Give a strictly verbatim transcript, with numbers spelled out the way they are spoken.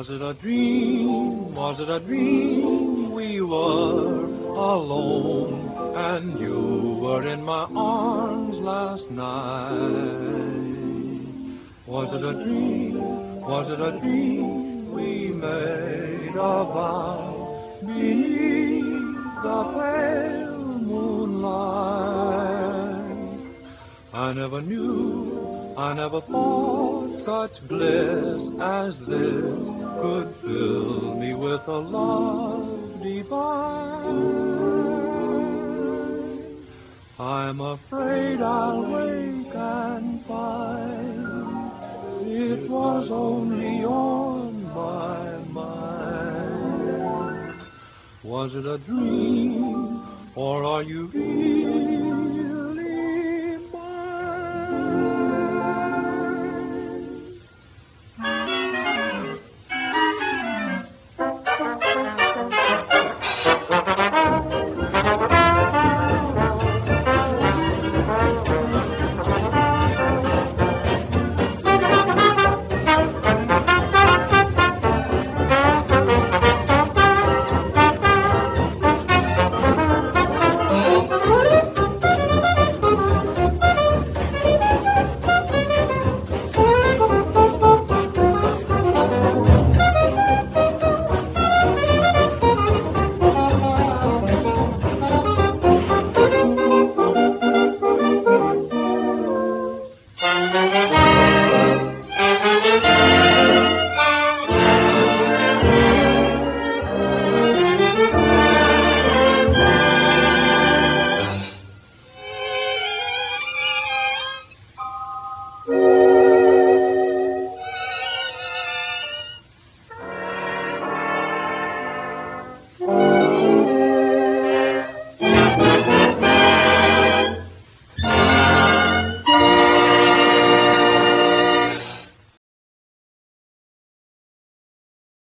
Was it a dream? Was it a dream? We were alone, and you were in my arms last night. Was it a dream? Was it a dream? We made a vow beneath the pale moonlight. I never knew, I never thought such bliss as this could fill me with a love divine. I'm afraid I'll wake and find it was only on my mind. Was it a dream, or are you real?